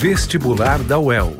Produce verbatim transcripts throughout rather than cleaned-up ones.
Vestibular da U E L.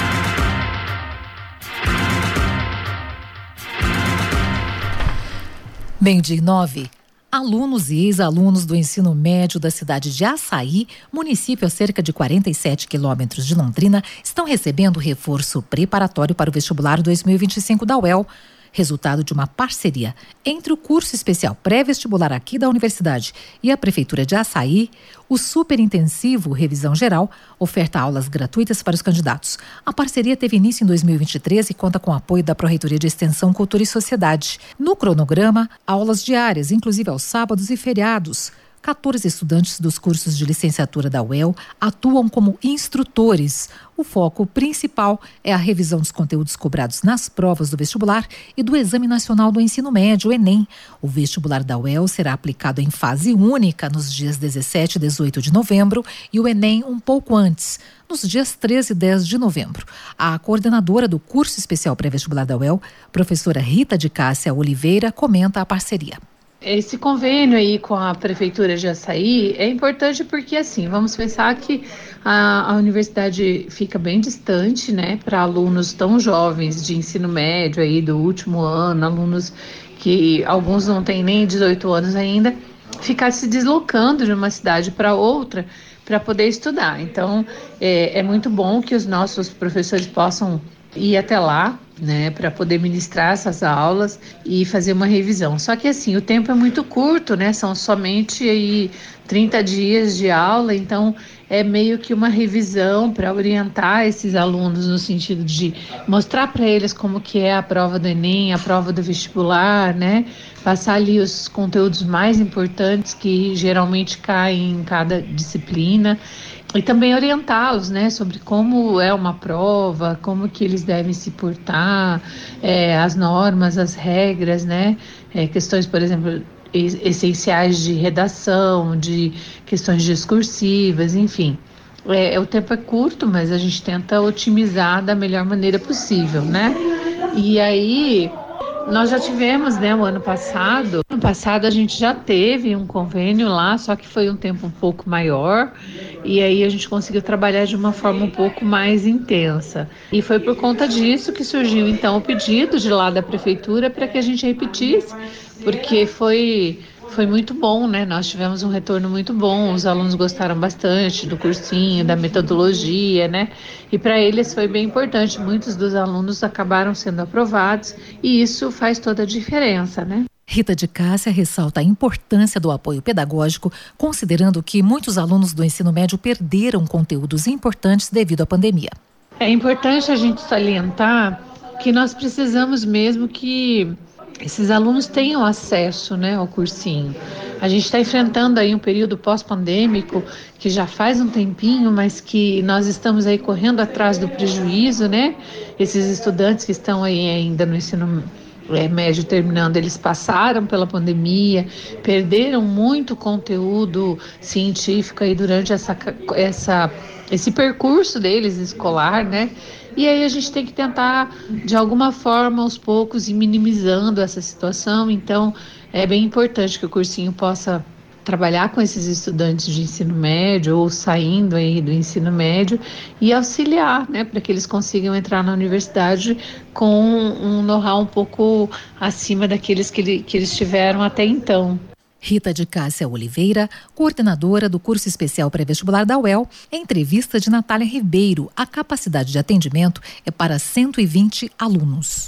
Meio-dia e nove. Alunos e ex-alunos do ensino médio da cidade de Açaí, município a cerca de quarenta e sete quilômetros de Londrina, estão recebendo reforço preparatório para o vestibular dois mil e vinte e cinco da U E L. Resultado de uma parceria entre o curso especial pré-vestibular aqui da universidade e a Prefeitura de Açaí, o Superintensivo Revisão Geral oferta aulas gratuitas para os candidatos. A parceria teve início em dois mil e vinte e três e conta com o apoio da Pró-Reitoria de Extensão, Cultura e Sociedade. No cronograma, aulas diárias, inclusive aos sábados e feriados. quatorze estudantes dos cursos de licenciatura da U E L atuam como instrutores. O foco principal é a revisão dos conteúdos cobrados nas provas do vestibular e do Exame Nacional do Ensino Médio, Enem. O vestibular da U E L será aplicado em fase única nos dias dezessete e dezoito de novembro e o Enem um pouco antes, nos dias treze e dez de novembro. A coordenadora do curso especial pré-vestibular da U E L, professora Rita de Cássia Oliveira, comenta a parceria. Esse convênio aí com a Prefeitura de Açaí é importante porque, assim, vamos pensar que a, a universidade fica bem distante, né, para alunos tão jovens de ensino médio aí do último ano, alunos que alguns não têm nem dezoito anos ainda, ficar se deslocando de uma cidade para outra para poder estudar. Então, é, é muito bom que os nossos professores possam ir até lá, né, para poder ministrar essas aulas e fazer uma revisão. Só que assim, o tempo é muito curto, né? São somente aí trinta dias de aula, então é meio que uma revisão para orientar esses alunos no sentido de mostrar para eles como que é a prova do Enem, a prova do vestibular, né? Passar ali os conteúdos mais importantes que geralmente caem em cada disciplina. E também orientá-los, né, sobre como é uma prova, como que eles devem se portar, é, as normas, as regras, né, é, questões, por exemplo, essenciais de redação, de questões discursivas, enfim. É, o tempo é curto, mas a gente tenta otimizar da melhor maneira possível, né? E aí, nós já tivemos, né, o ano passado, ano passado a gente já teve um convênio lá, só que foi um tempo um pouco maior, e aí a gente conseguiu trabalhar de uma forma um pouco mais intensa. E foi por conta disso que surgiu então o pedido de lá da prefeitura para que a gente repetisse, porque foi... Foi muito bom, né? Nós tivemos um retorno muito bom, os alunos gostaram bastante do cursinho, da metodologia, né? E para eles foi bem importante, muitos dos alunos acabaram sendo aprovados e isso faz toda a diferença, né? Rita de Cássia ressalta a importância do apoio pedagógico, considerando que muitos alunos do ensino médio perderam conteúdos importantes devido à pandemia. É importante a gente salientar que nós precisamos mesmo que esses alunos tenham acesso, né, ao cursinho. A gente está enfrentando aí um período pós-pandêmico que já faz um tempinho, mas que nós estamos aí correndo atrás do prejuízo, né? Esses estudantes que estão aí ainda no ensino é, médio terminando, eles passaram pela pandemia, perderam muito conteúdo científico aí durante essa, essa, esse percurso deles escolar, né? E aí a gente tem que tentar, de alguma forma, aos poucos, ir minimizando essa situação. Então, é bem importante que o cursinho possa trabalhar com esses estudantes de ensino médio ou saindo aí do ensino médio e auxiliar, né, para que eles consigam entrar na universidade com um know-how um pouco acima daqueles que, ele, que eles tiveram até então. Rita de Cássia Oliveira, coordenadora do curso especial pré-vestibular da U E L, em entrevista de Natália Ribeiro. A capacidade de atendimento é para cento e vinte alunos.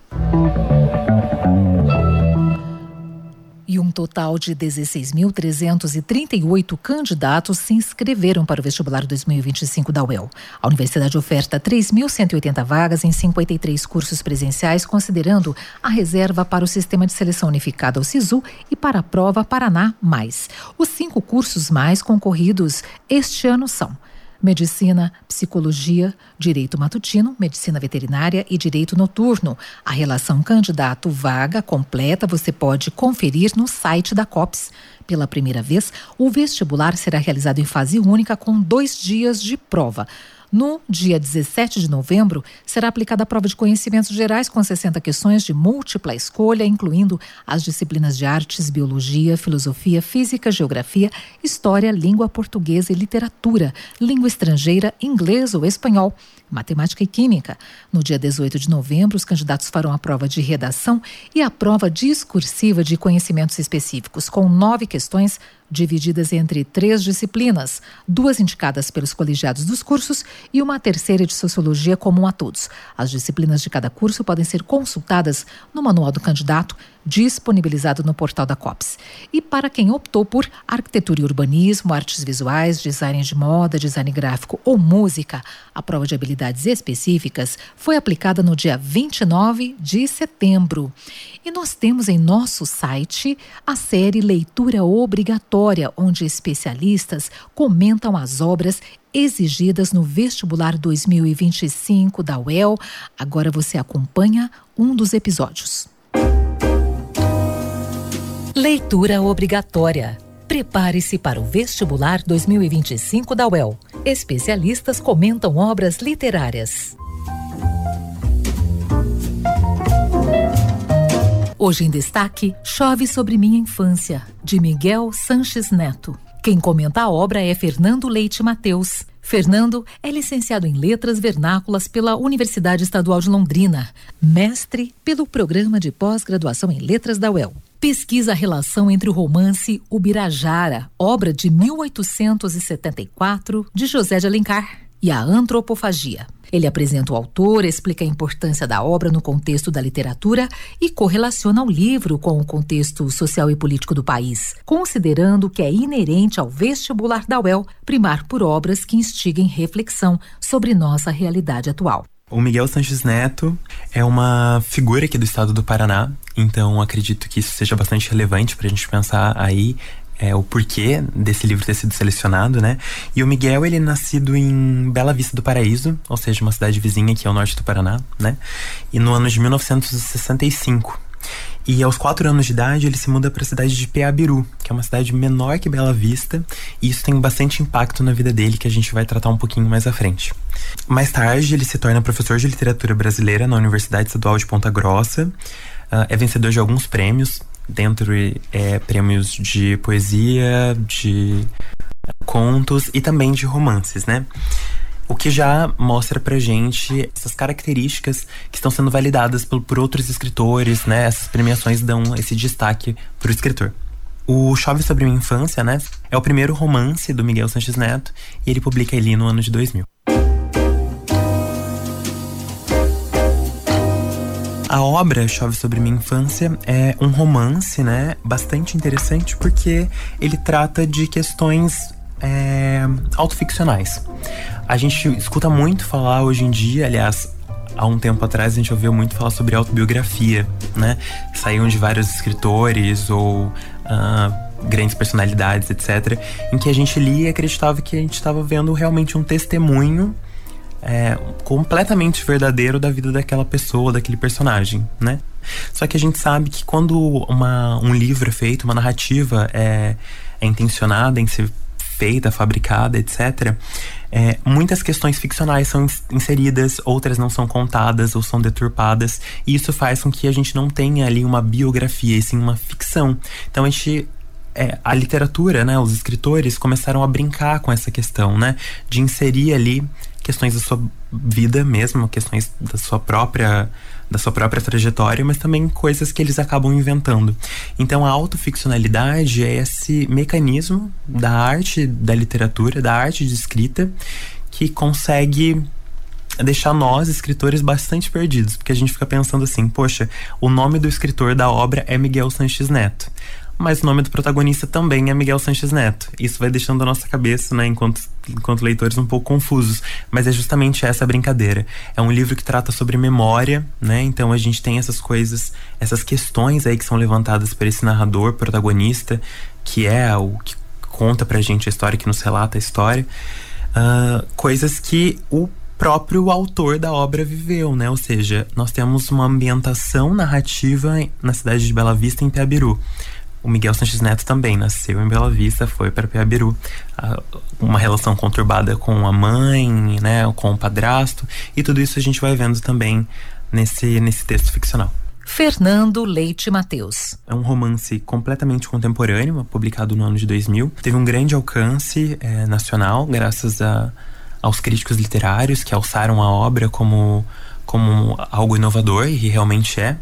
E um total de dezesseis mil trezentos e trinta e oito candidatos se inscreveram para o vestibular dois mil e vinte e cinco da U E L. A universidade oferta três mil cento e oitenta vagas em cinquenta e três cursos presenciais, considerando a reserva para o Sistema de Seleção Unificado, o SISU, e para a Prova Paraná Mais. Os cinco cursos mais concorridos este ano são Medicina, Psicologia, Direito Matutino, Medicina Veterinária e Direito Noturno. A relação candidato-vaga completa você pode conferir no site da COPS. Pela primeira vez, o vestibular será realizado em fase única com dois dias de prova. No dia dezessete de novembro, será aplicada a prova de conhecimentos gerais com sessenta questões de múltipla escolha, incluindo as disciplinas de artes, biologia, filosofia, física, geografia, história, língua portuguesa e literatura, língua estrangeira, inglês ou espanhol, matemática e química. No dia dezoito de novembro, os candidatos farão a prova de redação e a prova discursiva de conhecimentos específicos, com nove questões divididas entre três disciplinas, duas indicadas pelos colegiados dos cursos e uma terceira de sociologia comum a todos. As disciplinas de cada curso podem ser consultadas no manual do candidato, disponibilizado no portal da COPS. E para quem optou por arquitetura e urbanismo, artes visuais, design de moda, design gráfico ou música, a prova de habilidades específicas foi aplicada no dia vinte e nove de setembro. E nós temos em nosso site a série Leitura Obrigatória, onde especialistas comentam as obras exigidas no vestibular dois mil e vinte e cinco da U E L. Agora você acompanha um dos episódios. Leitura obrigatória. Prepare-se para o vestibular dois mil e vinte e cinco da U E L. Especialistas comentam obras literárias. Hoje em destaque, Chove sobre Minha Infância, de Miguel Sanches Neto. Quem comenta a obra é Fernando Leite Mateus. Fernando é licenciado em Letras Vernáculas pela Universidade Estadual de Londrina, mestre pelo Programa de Pós-Graduação em Letras da U E L. Pesquisa a relação entre o romance Ubirajara, obra de mil oitocentos e setenta e quatro, de José de Alencar, e a antropofagia. Ele apresenta o autor, explica a importância da obra no contexto da literatura e correlaciona o livro com o contexto social e político do país, considerando que é inerente ao vestibular da U E L primar por obras que instiguem reflexão sobre nossa realidade atual. O Miguel Sanches Neto é uma figura aqui do estado do Paraná, então acredito que isso seja bastante relevante para a gente pensar aí É, o porquê desse livro ter sido selecionado, né? E o Miguel, ele é nascido em Bela Vista do Paraíso, ou seja, uma cidade vizinha aqui ao norte do Paraná, né? E no ano de mil novecentos e sessenta e cinco. E aos quatro anos de idade, ele se muda para a cidade de Peabiru, que é uma cidade menor que Bela Vista, e isso tem bastante impacto na vida dele, que a gente vai tratar um pouquinho mais à frente. Mais tarde, ele se torna professor de literatura brasileira na Universidade Estadual de Ponta Grossa, uh, é vencedor de alguns prêmios, dentro é, prêmios de poesia, de contos e também de romances, né? O que já mostra pra gente essas características que estão sendo validadas por, por outros escritores, né? Essas premiações dão esse destaque pro escritor. O Chove sobre Minha Infância, né? É o primeiro romance do Miguel Sanches Neto e ele publica ele no ano de dois mil. A obra Chove sobre Minha Infância é um romance, né, bastante interessante porque ele trata de questões é, autoficcionais. A gente escuta muito falar hoje em dia, aliás, há um tempo atrás a gente ouviu muito falar sobre autobiografia, né? Saíam de vários escritores ou uh, grandes personalidades, etcétera, em que a gente lia e acreditava que a gente estava vendo realmente um testemunho É, completamente verdadeiro da vida daquela pessoa, daquele personagem, né? Só que a gente sabe que quando uma, um livro é feito, uma narrativa é, é intencionada em ser feita, fabricada, etcétera, é, muitas questões ficcionais são inseridas, outras não são contadas ou são deturpadas, e isso faz com que a gente não tenha ali uma biografia, e sim uma ficção. Então a gente É, a literatura, né, os escritores começaram a brincar com essa questão, né, de inserir ali questões da sua vida mesmo, questões da sua própria, da sua própria trajetória, mas também coisas que eles acabam inventando. Então a autoficcionalidade é esse mecanismo da arte da literatura, da arte de escrita, que consegue deixar nós, escritores, bastante perdidos, porque a gente fica pensando assim, poxa, o nome do escritor da obra é Miguel Sanches Neto, mas o nome do protagonista também é Miguel Sanches Neto. Isso vai deixando a nossa cabeça, né, enquanto, enquanto leitores, um pouco confusos. Mas é justamente essa brincadeira. É um livro que trata sobre memória, né? Então a gente tem essas coisas, essas questões aí que são levantadas por esse narrador, protagonista, que é o que conta pra gente a história, que nos relata a história. Uh, coisas que o próprio autor da obra viveu, né? Ou seja, nós temos uma ambientação narrativa na cidade de Bela Vista, em Peabiru. O Miguel Sanches Neto também nasceu em Bela Vista, foi para Piabiru. Uma relação conturbada com a mãe, né, com o padrasto, e tudo isso a gente vai vendo também nesse, nesse texto ficcional. Fernando Leite Mateus. É um romance completamente contemporâneo, publicado no ano de dois mil. Teve um grande alcance é, nacional, graças a, aos críticos literários que alçaram a obra como, como algo inovador, e realmente é.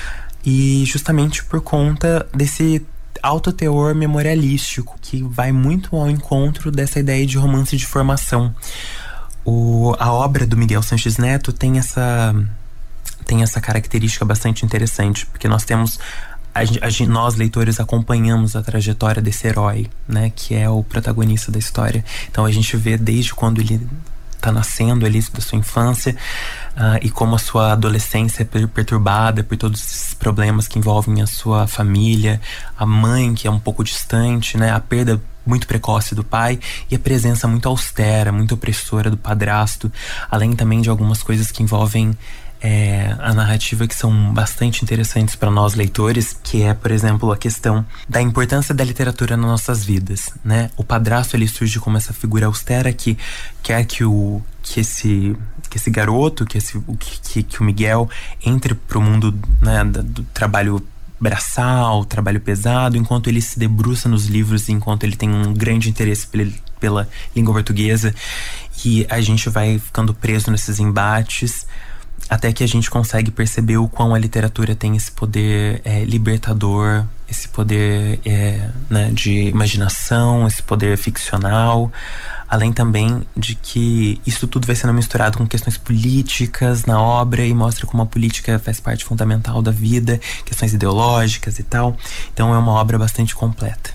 E justamente por conta desse alto teor memorialístico, que vai muito ao encontro dessa ideia de romance de formação. O, a obra do Miguel Sanches Neto tem essa... tem essa característica bastante interessante, porque nós temos, a, a, nós leitores acompanhamos a trajetória desse herói, né, que é o protagonista da história. Então a gente vê desde quando ele está nascendo ali, da sua infância, uh, e como a sua adolescência é perturbada por todos esses problemas que envolvem a sua família, a mãe que é um pouco distante, né, a perda muito precoce do pai e a presença muito austera, muito opressora do padrasto, além também de algumas coisas que envolvem É, a narrativa que são bastante interessantes para nós leitores, que é, por exemplo, a questão da importância da literatura nas nossas vidas, né? O padrasto, ele surge como essa figura austera que quer que o que esse que esse garoto, que esse que, que o Miguel entre pro mundo, né, do, do trabalho braçal, trabalho pesado, enquanto ele se debruça nos livros, enquanto ele tem um grande interesse pela, pela língua portuguesa, e a gente vai ficando preso nesses embates, até que a gente consegue perceber o quão a literatura tem esse poder é, libertador, esse poder é, né, de imaginação, esse poder ficcional, além também de que isso tudo vai sendo misturado com questões políticas na obra, e mostra como a política faz parte fundamental da vida, questões ideológicas e tal. Então é uma obra bastante completa.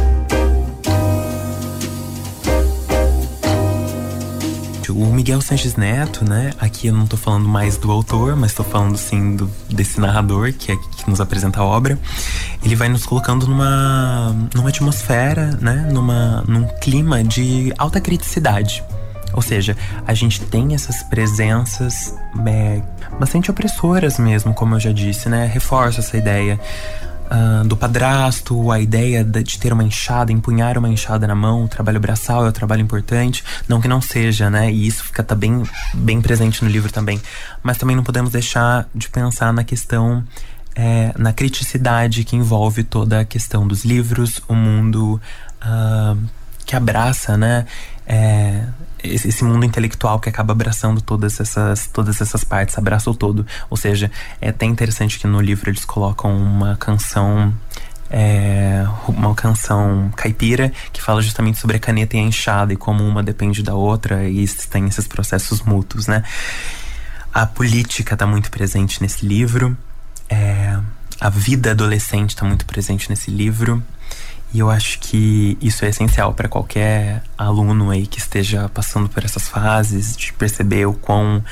O Miguel Sanches Neto, né, aqui eu não tô falando mais do autor, mas tô falando sim do, desse narrador que, é, que nos apresenta a obra. Ele vai nos colocando numa, numa atmosfera, né, numa, num clima de alta criticidade. Ou seja, a gente tem essas presenças é, bastante opressoras mesmo, como eu já disse, né, reforça essa ideia Uh, do padrasto, a ideia de, de ter uma enxada, empunhar uma enxada na mão. O trabalho braçal é um trabalho importante, não que não seja, né, e isso fica tá bem, bem presente no livro também, mas também não podemos deixar de pensar na questão, é, na criticidade que envolve toda a questão dos livros, o mundo uh, que abraça, né, é, esse, esse mundo intelectual que acaba abraçando todas essas, todas essas partes, abraça o todo. Ou seja, é até interessante que no livro eles colocam uma canção, é, uma canção caipira que fala justamente sobre a caneta e a enxada e como uma depende da outra, e tem esses processos mútuos, né? A política está muito presente nesse livro, é, a vida adolescente está muito presente nesse livro. E eu acho que isso é essencial para qualquer aluno aí que esteja passando por essas fases, de perceber o quão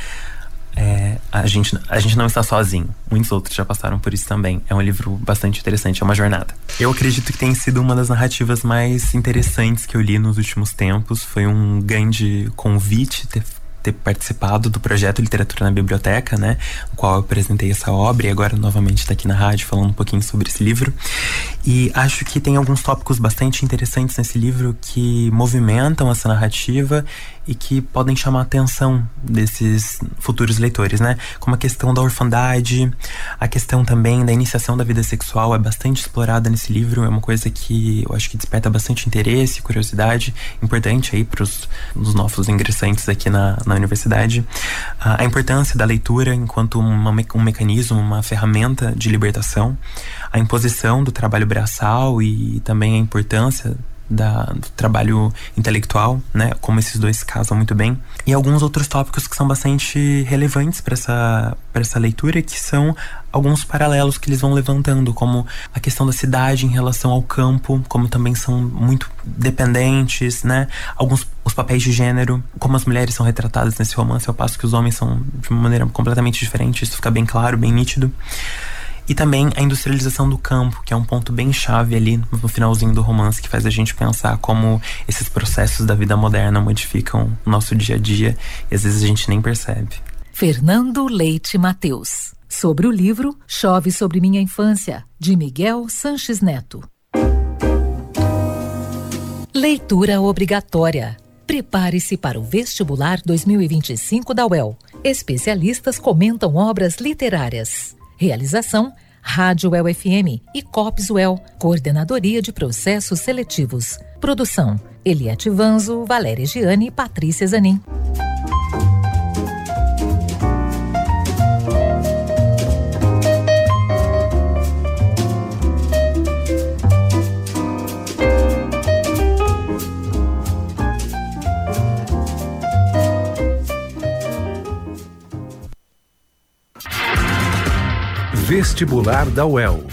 é, a, gente, a gente não está sozinho. Muitos outros já passaram por isso também. É um livro bastante interessante, é uma jornada. Eu acredito que tem sido uma das narrativas mais interessantes que eu li nos últimos tempos. Foi um grande convite ter ter participado do projeto Literatura na Biblioteca, né, no qual eu apresentei essa obra, e agora novamente está aqui na rádio falando um pouquinho sobre esse livro. E acho que tem alguns tópicos bastante interessantes nesse livro que movimentam essa narrativa e que podem chamar a atenção desses futuros leitores, né? Como a questão da orfandade, a questão também da iniciação da vida sexual é bastante explorada nesse livro. É uma coisa que eu acho que desperta bastante interesse e curiosidade, importante aí para os novos ingressantes aqui na, na universidade. A importância da leitura enquanto uma, um mecanismo, uma ferramenta de libertação, a imposição do trabalho braçal e também a importância Da, do trabalho intelectual, né, como esses dois se casam muito bem, e alguns outros tópicos que são bastante relevantes para essa, para essa leitura, que são alguns paralelos que eles vão levantando, como a questão da cidade em relação ao campo, como também são muito dependentes, né, alguns os papéis de gênero, como as mulheres são retratadas nesse romance, ao passo que os homens são de uma maneira completamente diferente. Isso fica bem claro, bem nítido. E também a industrialização do campo, que é um ponto bem chave ali no finalzinho do romance, que faz a gente pensar como esses processos da vida moderna modificam o nosso dia a dia e às vezes a gente nem percebe. Fernando Leite Mateus. Sobre o livro Chove Sobre Minha Infância, de Miguel Sanches Neto. Leitura obrigatória. Prepare-se para o vestibular dois mil e vinte e cinco da U E L. Especialistas comentam obras literárias. Realização: Rádio U E L F M e Cops U E L, Coordenadoria de Processos Seletivos. Produção: Eliette Vanzo, Valéria Giani e Patrícia Zanin. Vestibular da U E L.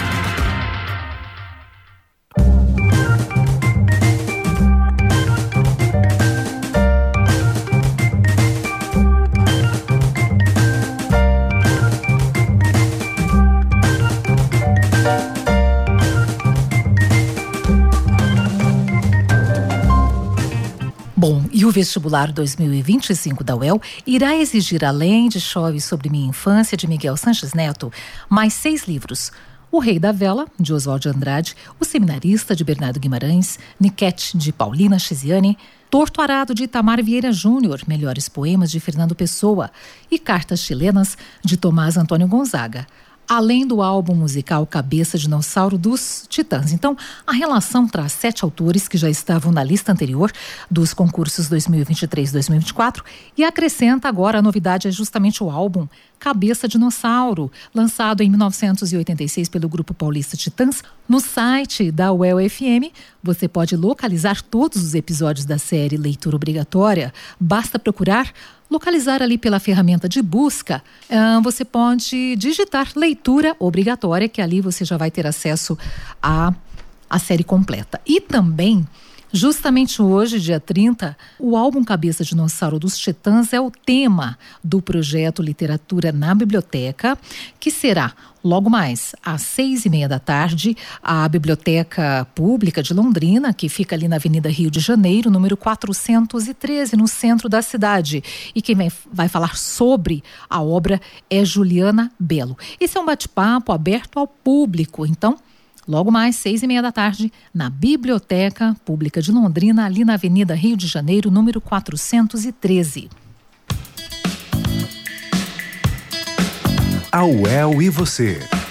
Bom, e o vestibular dois mil e vinte e cinco da U E L irá exigir, além de Chove Sobre Minha Infância, de Miguel Sanches Neto, mais seis livros. O Rei da Vela, de Oswald de Andrade, O Seminarista, de Bernardo Guimarães, Niquete, de Paulina Chesiane, Torto Arado, de Itamar Vieira Júnior, Melhores Poemas, de Fernando Pessoa, e Cartas Chilenas, de Tomás Antônio Gonzaga, além do álbum musical Cabeça de Dinossauro dos Titãs. Então, a relação traz sete autores que já estavam na lista anterior dos concursos dois mil e vinte e três e dois mil e vinte e quatro e acrescenta agora a novidade, é justamente o álbum Cabeça de Dinossauro, lançado em mil novecentos e oitenta e seis pelo Grupo Paulista Titãs. No site da U E L F M, você pode localizar todos os episódios da série Leitura Obrigatória. Basta procurar, localizar ali pela ferramenta de busca. Uh, você pode digitar Leitura Obrigatória, que ali você já vai ter acesso à, à série completa. E também, justamente hoje, dia trinta, o álbum Cabeça de Dinossauro dos Titãs é o tema do projeto Literatura na Biblioteca, que será logo mais às seis e meia da tarde, a Biblioteca Pública de Londrina, que fica ali na Avenida Rio de Janeiro, número quatrocentos e treze, no centro da cidade. E quem vai, vai falar sobre a obra é Juliana Belo. Esse é um bate-papo aberto ao público, então, logo mais, seis e meia da tarde, na Biblioteca Pública de Londrina, ali na Avenida Rio de Janeiro, número quatrocentos e treze. A U E L e você.